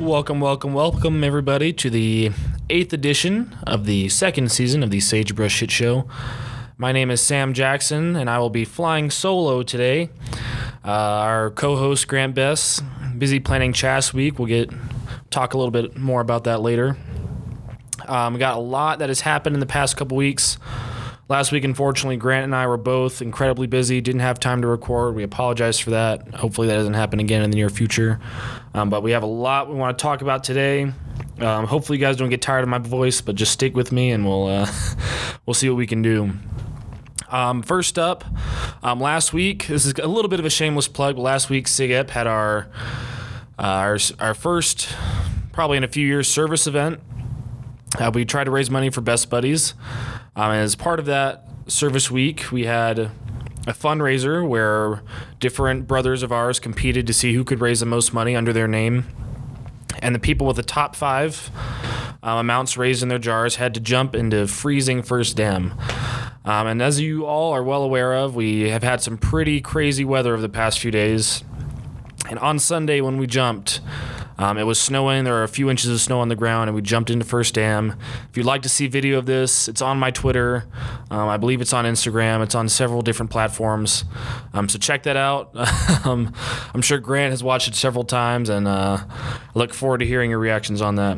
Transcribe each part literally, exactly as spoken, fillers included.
Welcome, welcome, welcome, everybody, to the eighth edition of the second season of the Sagebrush Shit Show. My name is Sam Jackson, and I will be flying solo today. Uh, our co-host, Grant Bess, busy planning Chas Week. We'll get talk a little bit more about that later. Um, we got a lot that has happened in the past couple weeks. Last week, unfortunately, Grant and I were both incredibly busy, didn't have time to record. We apologize for that. Hopefully that doesn't happen again in the near future. Um, but we have a lot we want to talk about today. Um, hopefully you guys don't get tired of my voice, but just stick with me and we'll uh, we'll see what we can do. Um, first up, um, last week, this is a little bit of a shameless plug, but last week SIGEP had our, uh, our, our first, probably in a few years, service event. Uh, we tried to raise money for Best Buddies. Um, and as part of that service week, we had a fundraiser where different brothers of ours competed to see who could raise the most money under their name. And the people with the top five um, amounts raised in their jars had to jump into freezing first dam. Um, and as you all are well aware of, we have had some pretty crazy weather over the past few days. And on Sunday when we jumped, Um, it was snowing. There were a few inches of snow on the ground, and we jumped into First Dam. If you'd like to see video of this, it's on my Twitter. Um, I believe it's on Instagram. It's on several different platforms. Um, so check that out. um, I'm sure Grant has watched it several times, and uh, I look forward to hearing your reactions on that.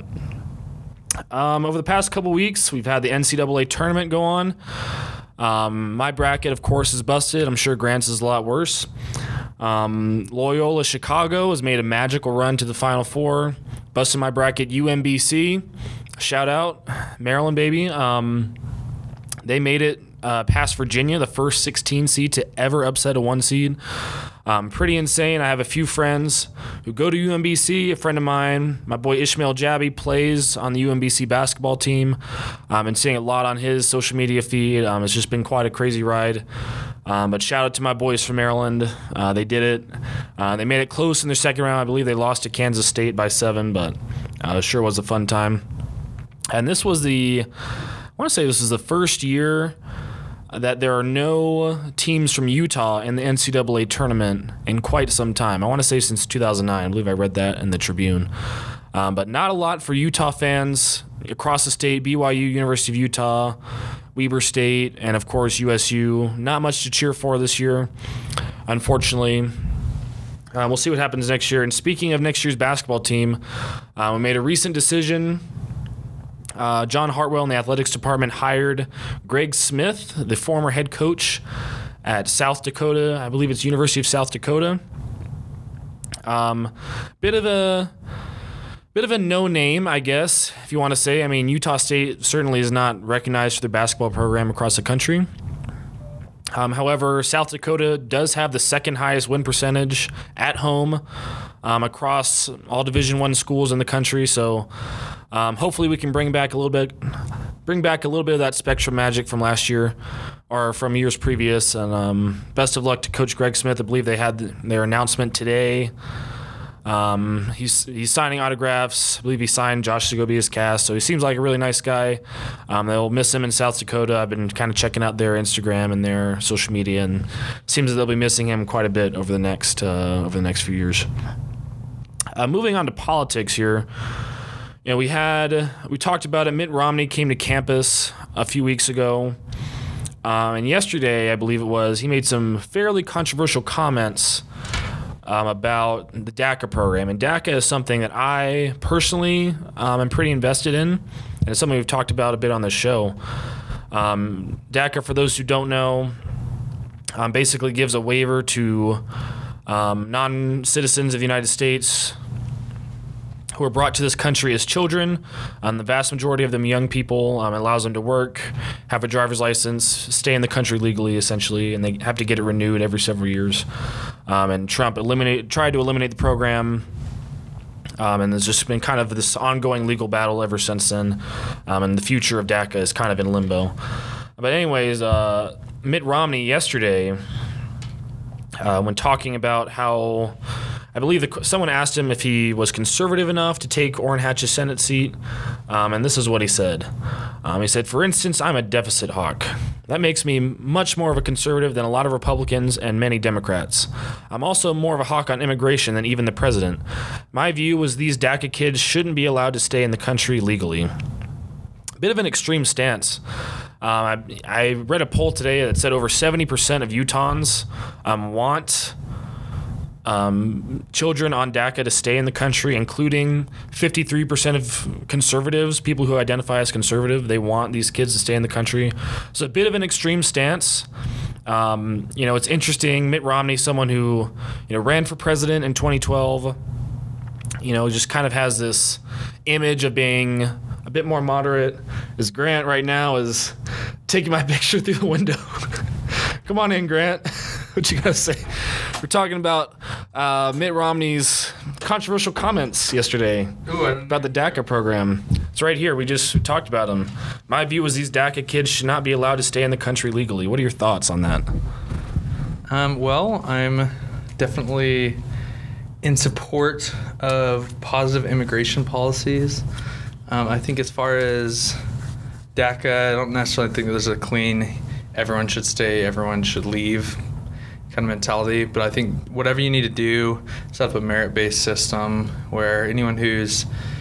Um, over the past couple weeks, we've had the N C double A tournament go on. Um, my bracket, of course, is busted. I'm sure Grant's is a lot worse. Um, Loyola Chicago has made a magical run to the Final Four. Busted my bracket. U M B C, shout out, Maryland baby. Um, they made it uh, past Virginia, the first sixteen seed to ever upset a one seed. Um, pretty insane. I have a few friends who go to U M B C. A friend of mine, my boy Ishmael Jabby, plays on the U M B C basketball team. I've been seeing a lot on his social media feed. Um, it's just been quite a crazy ride. Um, but shout out to my boys from Maryland. Uh, they did it. Uh, they made it close in their second round. I believe they lost to Kansas State by seven, but uh, it sure was a fun time. And this was the, I want to say this is the first year that there are no teams from Utah in the N C double A tournament in quite some time. I want to say since two thousand nine. I believe I read that in the Tribune. Um, but not a lot for Utah fans across the state. B Y U, University of Utah, Weber State, and of course U S U. Not much to cheer for this year, unfortunately. Uh, we'll see what happens next year. And speaking of next year's basketball team, uh, we made a recent decision. Uh, John Hartwell in the athletics department hired Greg Smith, the former head coach at South Dakota. I believe it's University of South Dakota. Um, bit of a bit of a no name, I guess, if you want to say. I mean, Utah State certainly is not recognized for their basketball program across the country. Um, however, South Dakota does have the second highest win percentage at home um, across all Division I schools in the country. So um, hopefully we can bring back a little bit, bring back a little bit of that Spectrum magic from last year or from years previous. And um, best of luck to Coach Greg Smith. I believe they had their announcement today. Um, he's he's signing autographs. I believe he signed Josh Segovia's cast, so he seems like a really nice guy. Um, they'll miss him in South Dakota. I've been kind of checking out their Instagram and their social media, and it seems that they'll be missing him quite a bit over the next uh, over the next few years. Uh, moving on to politics here, you know, we had we talked about it. Mitt Romney came to campus a few weeks ago, um, and yesterday, I believe it was, he made some fairly controversial comments Um, about the DACA program. And DACA is something that I personally um, am pretty invested in, and it's something we've talked about a bit on this show. Um, DACA, for those who don't know, um, basically gives a waiver to um, non-citizens of the United States who are brought to this country as children. Um, the vast majority of them young people. Um, it allows them to work, have a driver's license, stay in the country legally, essentially, and they have to get it renewed every several years. Um, and Trump eliminate, tried to eliminate the program, um, and there's just been kind of this ongoing legal battle ever since then. Um, and the future of DACA is kind of in limbo. But anyways, uh, Mitt Romney yesterday, uh, when talking about how I believe the, someone asked him if he was conservative enough to take Orrin Hatch's Senate seat, um, and this is what he said. Um, he said, "For instance, I'm a deficit hawk. That makes me much more of a conservative than a lot of Republicans and many Democrats. I'm also more of a hawk on immigration than even the president. My view was these DACA kids shouldn't be allowed to stay in the country legally." A bit of an extreme stance. Um, I, I read a poll today that said over seventy percent of Utahns um, want um, children on DACA to stay in the country, including fifty-three percent of conservatives, people who identify as conservative. They want these kids to stay in the country. So a bit of an extreme stance. Um, you know, it's interesting. Mitt Romney, someone who, you know, ran for president in twenty twelve, you know, just kind of has this image of being a bit more moderate. As Grant right now is taking my picture through the window. Come on in, Grant. What you gotta say? We're talking about uh, Mitt Romney's controversial comments yesterday Ooh, about the DACA program. It's right here. We just talked about them. My view was these DACA kids should not be allowed to stay in the country legally. What are your thoughts on that? Um, well, I'm definitely in support of positive immigration policies. Um, I think as far as DACA, I don't necessarily think there's a clean, everyone should stay, everyone should leave kind of mentality. But I think whatever you need to do, set up a merit-based system where anyone who's,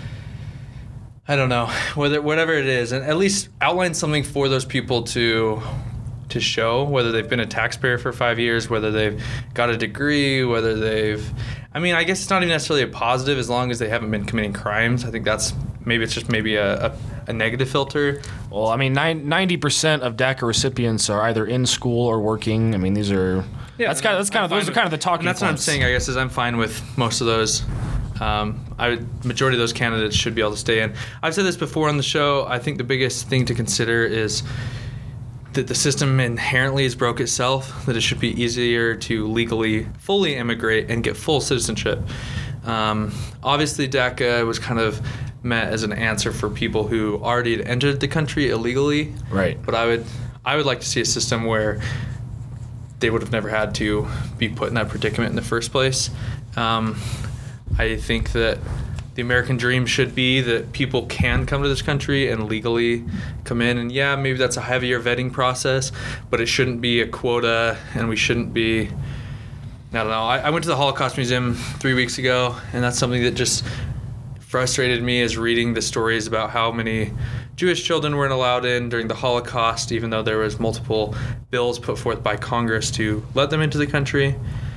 I don't know, whether whatever it is, and at least outline something for those people to to show, whether they've been a taxpayer for five years, whether they've got a degree, whether they've, I mean, I guess it's not even necessarily a positive as long as they haven't been committing crimes. I think that's, maybe it's just maybe a, a, a negative filter. Well, I mean, ninety percent of DACA recipients are either in school or working. I mean, these are, yeah, that's kind of, that's kind of, those are kind of the talking points. That's what I'm saying, I guess, is I'm fine with most of those. Um, I would, majority of those candidates should be able to stay in. I've said this before on the show. I think the biggest thing to consider is that the system inherently has broke itself, that it should be easier to legally fully immigrate and get full citizenship. Um, obviously, DACA was kind of meant as an answer for people who already had entered the country illegally. Right. But I would, I would like to see a system where they would have never had to be put in that predicament in the first place. Um, I think that the American dream should be that people can come to this country and legally come in. And yeah, maybe that's a heavier vetting process, but it shouldn't be a quota, and we shouldn't be, I don't know. I, I went to the Holocaust Museum three weeks ago, and that's something that just frustrated me, is reading the stories about how many Jewish children weren't allowed in during the Holocaust, even though there was multiple bills put forth by Congress to let them into the country.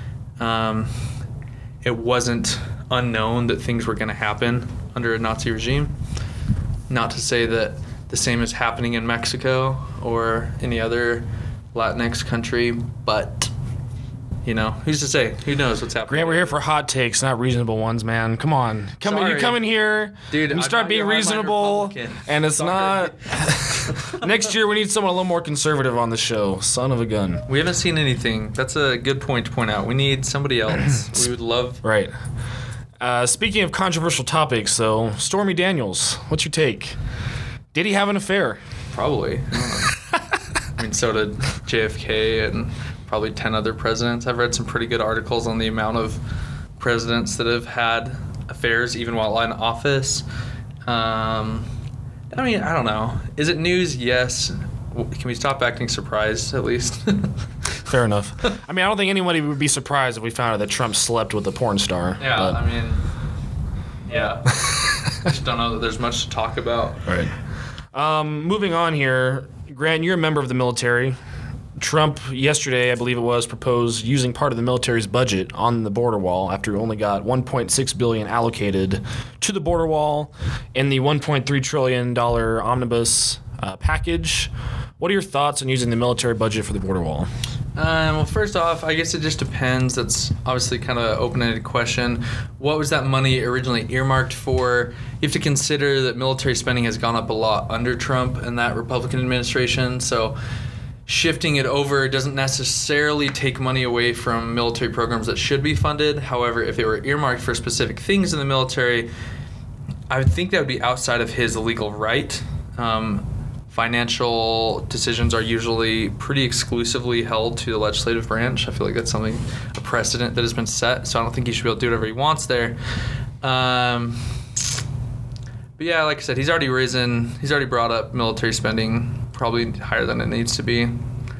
Um, it wasn't unknown that things were going to happen under a Nazi regime. Not to say that the same is happening in Mexico or any other Latinx country, but, you know, who's to say? Who knows what's happening? Grant, we're here for hot takes, not reasonable ones, man. Come on. Come in, you come in here, dude, you start being reasonable, and it's Sorry. not... Next year, we need someone a little more conservative on the show. Son of a gun. We haven't seen anything. That's a good point to point out. We need somebody else. We would love... Right. Uh, speaking of controversial topics, though, Stormy Daniels, what's your take? Did he have an affair? Probably. I, I mean, so did J F K and probably ten other presidents. I've read some pretty good articles on the amount of presidents that have had affairs even while in office. Um, I mean, I don't know. Is it news? Yes. Can we stop acting surprised, at least? Fair enough. I mean, I don't think anybody would be surprised if we found out that Trump slept with a porn star. Yeah, but. I mean, yeah. I just don't know that there's much to talk about. Right. Um, moving on here, Grant, you're a member of the military. Trump, yesterday, I believe it was, proposed using part of the military's budget on the border wall after we only got one point six billion dollars allocated to the border wall in the one point three trillion dollars omnibus uh, package. What are your thoughts on using the military budget for the border wall? Um, well, first off, I guess it just depends. That's obviously kind of an open-ended question. What was that money originally earmarked for? You have to consider that military spending has gone up a lot under Trump and that Republican administration. So shifting it over doesn't necessarily take money away from military programs that should be funded. However, if it were earmarked for specific things in the military, I would think that would be outside of his legal right. Um, financial decisions are usually pretty exclusively held to the legislative branch. I feel like that's something, a precedent that has been set, so I don't think he should be able to do whatever he wants there. Um, but yeah, like I said, he's already risen, he's already brought up military spending probably higher than it needs to be.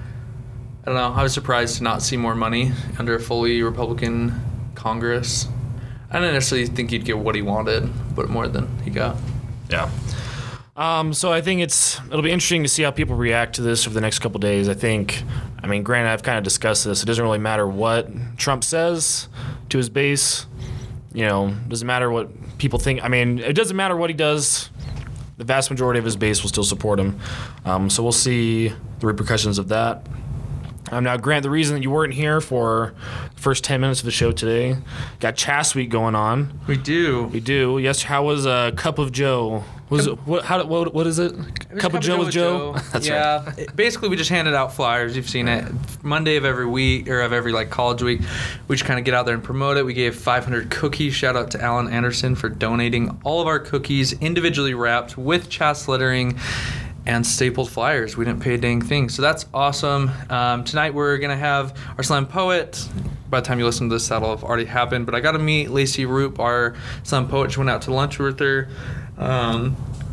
I don't know, I was surprised to not see more money under a fully Republican Congress. I didn't necessarily think he'd get what he wanted, but more than he got. Yeah. Um, so I think it's it'll be interesting to see how people react to this over the next couple of days. I think, I mean, granted, I've kind of discussed this. It doesn't really matter what Trump says to his base. You know, doesn't matter what people think. I mean, it doesn't matter what he does. The vast majority of his base will still support him. Um, so we'll see the repercussions of that. Um, now, Grant, the reason that you weren't here for the first ten minutes of the show today, got Chas Week going on. We do. We do. Yes. How was uh, Cup of Joe? Was it, what? How? What? What is it? It Cup of Joe with Joe. Joe. That's yeah. right. It- basically, we just handed out flyers. You've seen it. Monday of every week or of every like college week, we just kind of get out there and promote it. We gave five hundred cookies. Shout out to Alan Anderson for donating all of our cookies individually wrapped with Chas lettering and stapled flyers. We didn't pay a dang thing. So that's awesome. Um, tonight we're going to have our slam poet. By the time you listen to this, that'll have already happened. But I got to meet Lacey Roop, our slam poet. She went out to lunch with her. Um,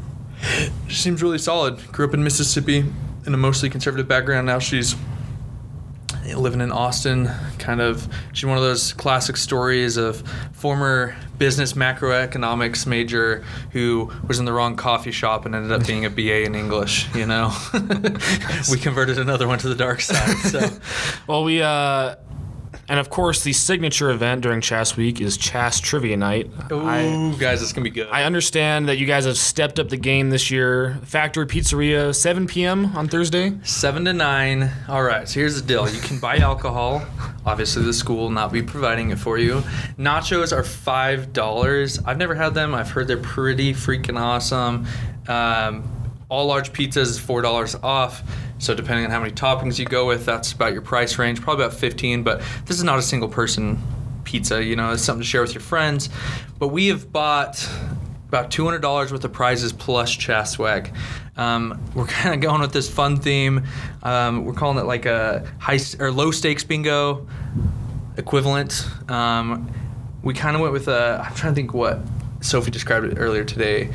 she seems really solid. Grew up in Mississippi in a mostly conservative background. Now she's living in Austin. Kind of, she's one of those classic stories of former business macroeconomics major who was in the wrong coffee shop and ended up being a B A in English, you know. We converted another one to the dark side. So Well, we uh, and of course the signature event during Chas Week is Chas Trivia Night. Ooh, I, guys, it's gonna be good. I understand that you guys have stepped up the game this year. Factory Pizzeria, seven p.m. on Thursday. Seven to nine. All right, so here's the deal. You can buy alcohol. Obviously, the school will not be providing it for you. Nachos are five dollars. I've never had them. I've heard they're pretty freaking awesome. Um, all large pizzas is four dollars off. So depending on how many toppings you go with, that's about your price range. Probably about fifteen, but this is not a single person pizza. You know, it's something to share with your friends. But we have bought about two hundred dollars worth of prizes plus Chas swag. Um, we're kind of going with this fun theme. Um, we're calling it like a high or low stakes bingo equivalent. Um, we kind of went with a, I'm trying to think what Sophie described it earlier today.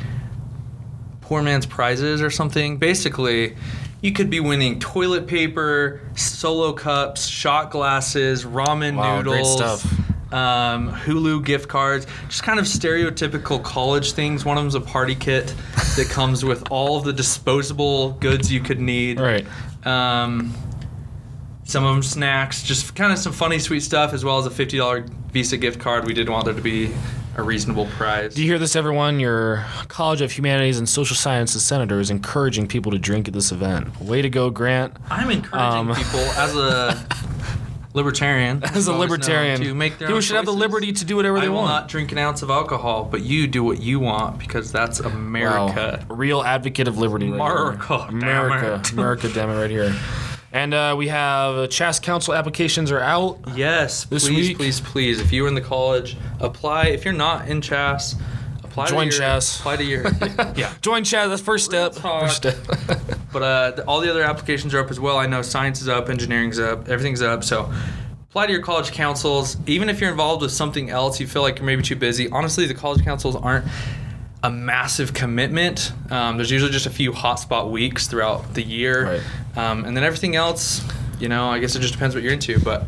Poor man's prizes or something. Basically, you could be winning toilet paper, Solo cups, shot glasses, ramen Wow, noodles. great stuff. Um, Hulu gift cards, just kind of stereotypical college things. One of them's a party kit that comes with all of the disposable goods you could need. Right. Um, some of them snacks, just kind of some funny, sweet stuff, as well as a fifty dollars Visa gift card. We did want there to be a reasonable prize. Do you hear this, everyone? Your College of Humanities and Social Sciences senator is encouraging people to drink at this event. Way to go, Grant. I'm encouraging Um, people as a libertarian. As a who always know libertarian, to make their people own should have the choices. liberty to do whatever they I will want. not drink an ounce of alcohol, but you do what you want because that's America. Wow. Real advocate of liberty. right America, here. damn America. it. America, damn it, right here. And uh, we have uh, Chas Council applications are out. Yes, This please, week- please, please. If you're in the college, apply. If you're not in Chas, apply Join to your, Chas. Apply to your yeah. Join Chas. That's first step. talk. First step. But uh, the, all the other applications are up as well. I know science is up, engineering's up, everything's up. So apply to your college councils. Even if you're involved with something else, you feel like you're maybe too busy. Honestly, the college councils aren't a massive commitment. Um, there's usually just a few hotspot weeks throughout the year. Right. Um, and then everything else, you know, I guess it just depends what you're into. But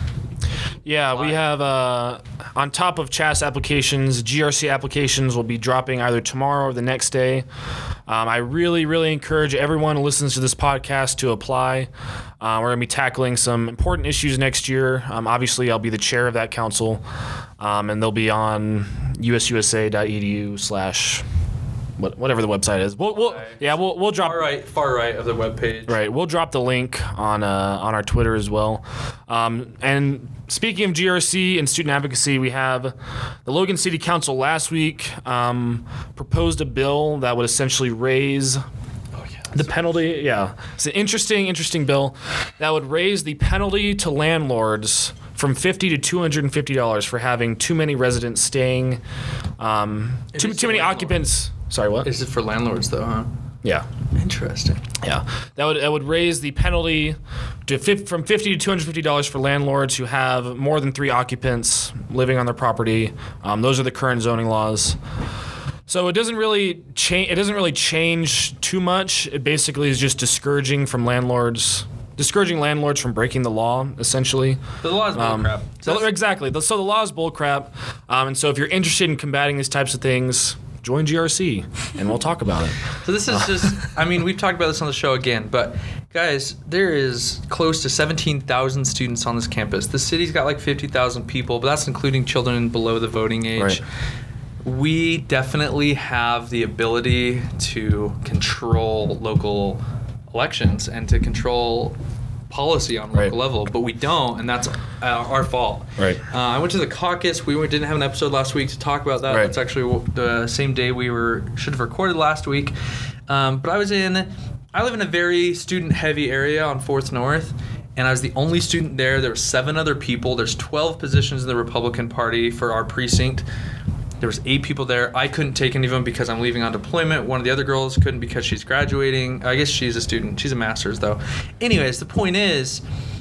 Yeah, we have, uh, on top of Chas applications, G R C applications will be dropping either tomorrow or the next day. Um, I really, really encourage everyone who listens to this podcast to apply. Uh, we're going to be tackling some important issues next year. Um, obviously, I'll be the chair of that council, um, and they'll be on ususa.edu slash what- whatever the website is. We'll, we'll, yeah, we'll, we'll drop... far right, far right of the webpage. Right, we'll drop the link on uh, on our Twitter as well. Um, and speaking of G R C and student advocacy, we have the Logan City Council last week um, proposed a bill that would essentially raise Oh, yeah, the penalty. Yeah, it's an interesting, interesting bill that would raise the penalty to landlords from fifty to two hundred and fifty dollars for having too many residents staying, um, It too is too the many landlord. occupants. Sorry, what? Is it for landlords though, huh? Yeah. Interesting. Yeah, that would that would raise the penalty to fif- from fifty to two hundred fifty dollars for landlords who have more than three occupants living on their property. Um, those are the current zoning laws. So it doesn't really change. It doesn't really change too much. It basically is just discouraging from landlords, discouraging landlords from breaking the law, essentially. So the law is Um, bullcrap. so exactly. The- So the law is bullcrap. Um, and so if you're interested in combating these types of things, join G R C, and we'll talk about it. So this is just, I mean, we've talked about this on the show again, but guys, there is close to seventeen thousand students on this campus. The city's got like fifty thousand people, but that's including children below the voting age. Right. We definitely have the ability to control local elections and to control policy on local Right. level, but we don't, and that's uh, our fault. Right. Uh, I went to the caucus. We didn't have an episode last week to talk about that. Right. That's actually the same day we were should have recorded last week. Um, but I was in. I live in a very student-heavy area on Fourth North, and I was the only student there. There were seven other people. There's twelve positions in the Republican Party for our precinct. There was eight people there. I couldn't take any of them because I'm leaving on deployment. One of the other girls couldn't because she's graduating. I guess she's a student. She's a master's, though. Anyways, the point is,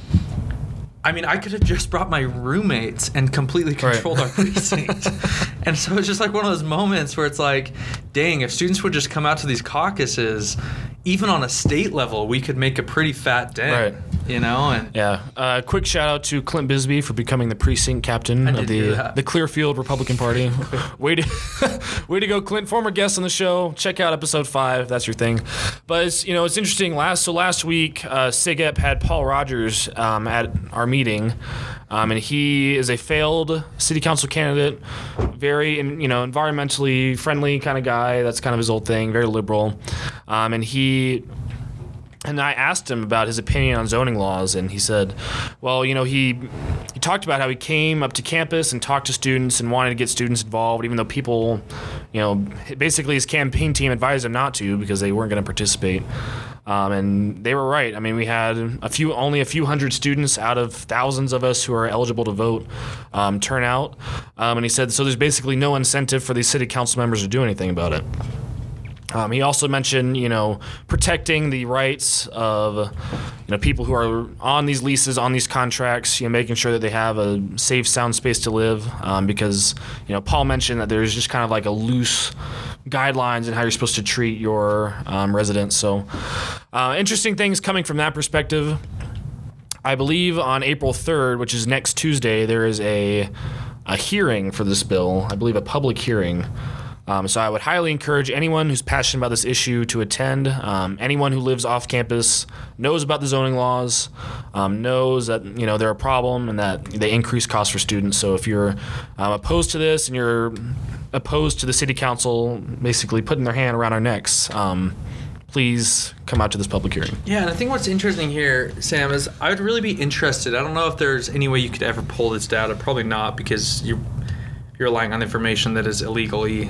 I mean, I could have just brought my roommates and completely controlled Right. our precinct. And so it's just like one of those moments where it's like, dang, if students would just come out to these caucuses, even on a state level, we could make a pretty fat dent. Right. You know? And Yeah. Uh, quick shout out to Clint Bisbee for becoming the precinct captain I of did hear the that. the Clearfield Republican Party. way to way to go, Clint. Former guest on the show. Check out episode five. If that's your thing. But it's, you know, it's interesting. Last so last week, uh, SIGEP had Paul Rogers um, at our meeting, um, and he is a failed city council candidate, very you know environmentally friendly kind of guy. That's kind of his old thing. Very liberal, um, and he. And I asked him about his opinion on zoning laws, and he said, well, you know, he he talked about how he came up to campus and talked to students and wanted to get students involved, even though people, you know, basically his campaign team advised him not to because they weren't going to participate. Um, and they were right. I mean, we had a few, only a few hundred students out of thousands of us who are eligible to vote um, turn out. Um, and he said, so there's basically no incentive for these city council members to do anything about it. Um, he also mentioned, you know, protecting the rights of, you know, people who are on these leases, on these contracts, you know, making sure that they have a safe, sound space to live. Um, because, you know, Paul mentioned that there's just kind of like a loose guidelines in how you're supposed to treat your um, residents. So, uh, interesting things coming from that perspective. I believe on April third, which is next Tuesday, there is a a hearing for this bill. I believe a public hearing. Um, so I would highly encourage anyone who's passionate about this issue to attend. Um, anyone who lives off campus knows about the zoning laws, um, knows that you know they're a problem and that they increase costs for students. So if you're um, opposed to this and you're opposed to the city council basically putting their hand around our necks, um, please come out to this public hearing. yeah, and I think what's interesting here, Sam, is I would really be interested. I don't know if there's any way you could ever pull this data. Probably not, because you're you're relying on information that is illegally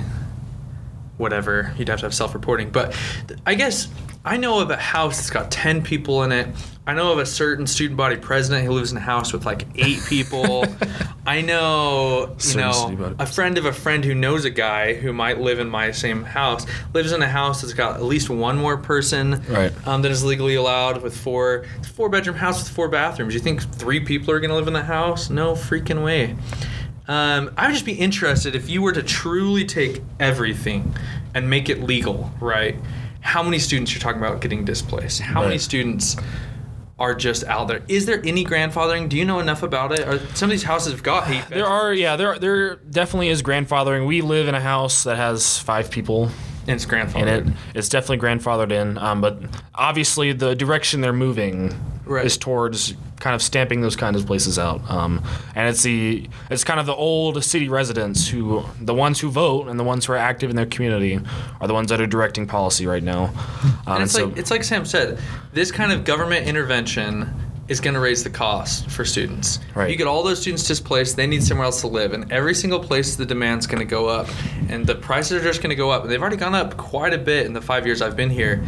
whatever. You'd have to have self-reporting. But th- I guess I know of a house that's got ten people in it. I know of a certain student body president who lives in a house with like eight people. I know, you Certain student know, body a friend of a friend who knows a guy who might live in my same house, lives in a house that's got at least one more person Right. um, that is legally allowed with four, it's a four-bedroom house with four bathrooms. You think three people are going to live in the house? No freaking way. Um, I would just be interested if you were to truly take everything and make it legal, right? How many students you're talking about getting displaced? How many Right. students are just out there? Is there any grandfathering? Do you know enough about it? Are some of these houses have got eight There are, yeah, there there definitely is grandfathering. We live in a house that has five people and it's grandfathered. in it. It's definitely grandfathered in, um, but obviously the direction they're moving Right. is towards kind of stamping those kinds of places out. Um, and it's the it's kind of the old city residents who, the ones who vote and the ones who are active in their community, are the ones that are directing policy right now. Um, And it's so, like it's like Sam said, this kind of government intervention is going to raise the cost for students. Right. You get all those students displaced, they need somewhere else to live, and every single place the demand's going to go up, and the prices are just going to go up. And they've already gone up quite a bit in the five years I've been here.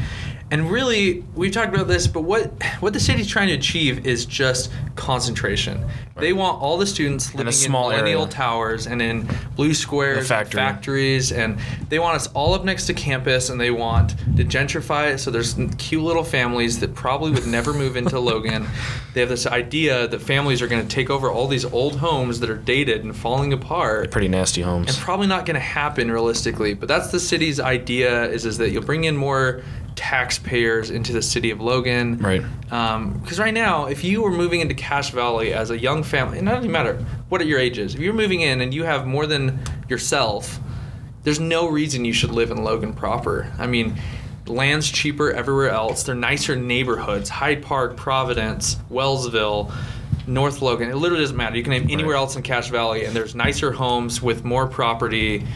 And really, we've talked about this, but what what the city's trying to achieve is just concentration. Right. They want all the students living in, in millennial area. towers and in blue squares, factory. factories, and they want us all up next to campus, and they want to gentrify it so there's cute little families that probably would never move into Logan. They have this idea that families are going to take over all these old homes that are dated and falling apart. Pretty nasty homes. And probably not going to happen realistically, but that's the city's idea is, is that you'll bring in more taxpayers into the city of Logan. Right. Because um, right now, if you were moving into Cache Valley as a young family, it doesn't matter what your age is, if you're moving in and you have more than yourself, there's no reason you should live in Logan proper. I mean, land's cheaper everywhere else. They're nicer neighborhoods. Hyde Park, Providence, Wellsville, North Logan. It literally doesn't matter. You can name anywhere right. else in Cache Valley, and there's nicer homes with more property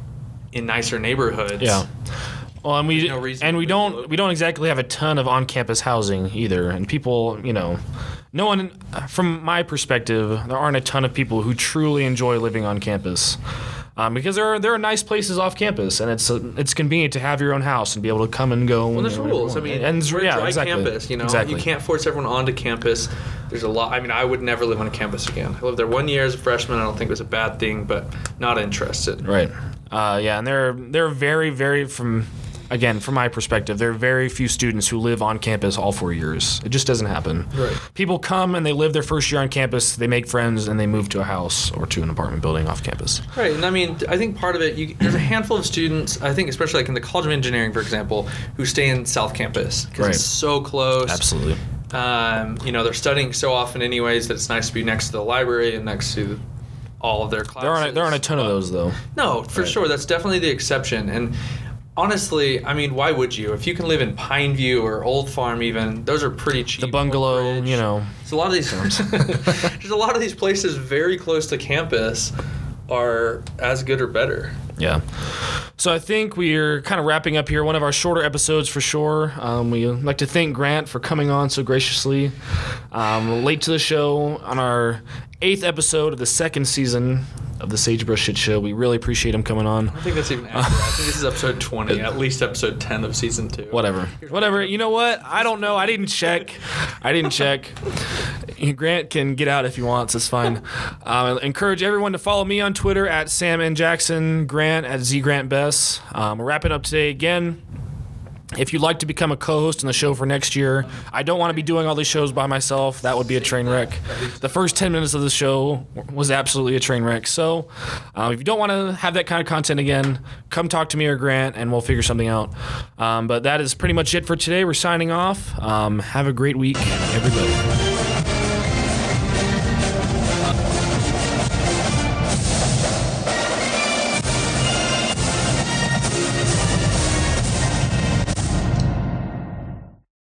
in nicer neighborhoods. Yeah. Well, and we no and we don't we don't exactly have a ton of on-campus housing either, and people, you know, no one, from my perspective, there aren't a ton of people who truly enjoy living on campus, um, because there are there are nice places off campus, and it's uh, it's convenient to have your own house and be able to come and go. Well, there's rules. I mean, and we're yeah, a dry exactly. campus. You know, exactly. you can't force everyone onto campus. There's a lot. I mean, I would never live on a campus again. I lived there one year as a freshman. I don't think it was a bad thing, but not interested. Right. Uh, yeah, and there there are very very from. Again, from my perspective, there are very few students who live on campus all four years. It just doesn't happen. Right. People come and they live their first year on campus, they make friends, and they move to a house or to an apartment building off campus. Right, and I mean, I think part of it, you, there's a handful of students, I think especially like in the College of Engineering, for example, who stay in South Campus because right. it's so close. Absolutely. Um, you know, they're studying so often anyways that it's nice to be next to the library and next to all of their classes. There aren't, there aren't a ton of those, though. No, for right. sure. That's definitely the exception. And honestly, I mean, why would you? If you can live in Pineview or Old Farm even, those are pretty cheap. The bungalow, you know. So a lot of these there's a lot of these places very close to campus are as good or better. Yeah. So I think we're kind of wrapping up here. One of our shorter episodes for sure. Um, we'd like to thank Grant for coming on so graciously. Um, late to the show on our eighth episode of the second season of the Sagebrush Shit Show. We really appreciate him coming on. I don't think that's even accurate. I think this is episode twenty, at least episode ten of season two. Whatever. Whatever. You know what? I don't know. I didn't check. I didn't check. Grant can get out if he wants. It's fine. Um, I encourage everyone to follow me on Twitter at Sam N. Jackson, Grant at Z Grant Bess. Um, we're wrapping up today again. If you'd like to become a co-host on the show for next year, I don't want to be doing all these shows by myself. That would be a train wreck. The first ten minutes of the show was absolutely a train wreck. So uh, if you don't want to have that kind of content again, come talk to me or Grant, and we'll figure something out. Um, but that is pretty much it for today. We're signing off. Um, have a great week, everybody.